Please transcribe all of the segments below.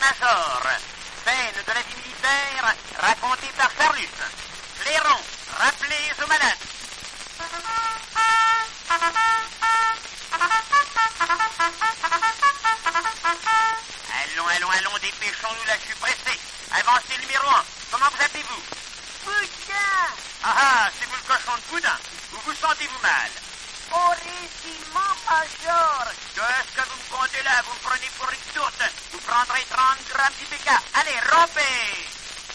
Major. Scène de la vie militaire racontée par Carlus. Clairon, rappelez aux malades. Allons, dépêchons-nous là, je suis pressé. Avancez le numéro 1. Comment vous appelez-vous? Boudin. Ah, c'est vous le cochon de Boudin. Vous vous sentez-vous mal? Au régiment, Major. Qu'est-ce que vous me comptez là? Vous me prenez pour une tourte. Vous prendrez 30 grammes d'IPK. Allez, rompez.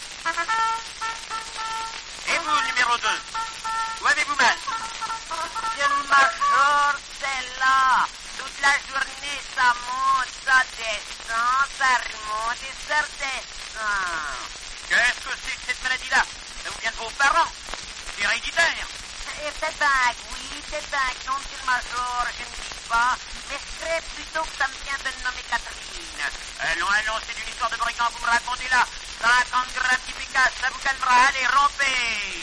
Et vous, le numéro 2? Où avez-vous mal? Monsieur le Major, c'est là. Toute la journée, ça monte, ça descend, ça remonte et ça redescend. Qu'est-ce que c'est que cette maladie-là? Ça vous vient de vos parents? C'est héréditaire. C'est dingue, oui, c'est dingue. Non, monsieur le Major, je ne dis pas. Mais je crée plutôt que ça me vient de nommer Catherine. Allons, c'est une histoire de brigand, vous me racontez là. 50 grammes d'efficace, ça vous calmera. Allez, rompez.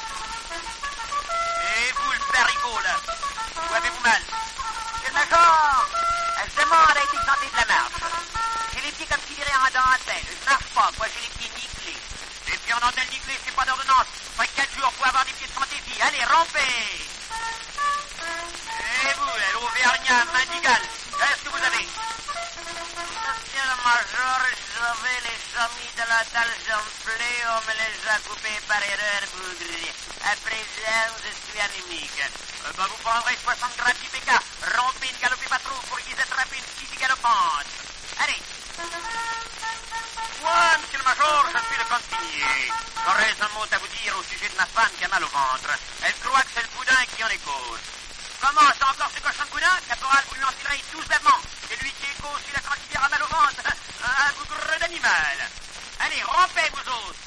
Et vous, le parigot, là? Où avez-vous mal? Monsieur le Major, je demande à être santé de la marche. J'ai les pieds comme si virés en dentelle. Je marche pas, quoi, j'ai les pieds nickelés. Les pieds en dentelle nickelés, c'est pas d'ordonnance. Pas 4 jours pour avoir des pieds de fantaisie. Allez, rompez. Et vous, l'Auvergnat, Mandigal, qu'est-ce que vous avez? Monsieur le Major, j'avais les chamis de la dalle gonflée, on me les a coupés par erreur, bougre. À présent, je suis anémique. Vous prendrez 60 grammes d'IPK. Rompez, ne galopez pas trop pour qu'ils attrapent une petite galopante. Allez. Moi, monsieur le Major, je suis le consigné. J'aurais un mot à vous dire au sujet de ma femme qui a mal au ventre. Elle croit que c'est le Boudin qui en est cause. Comment, c'est encore ce cochon de Boudin? Caporal, vous lui en tirez tout bêtement. C'est lui qui est cause si la cantivière a mal au ventre. Un bougre d'animal. Allez, rompez, vous autres.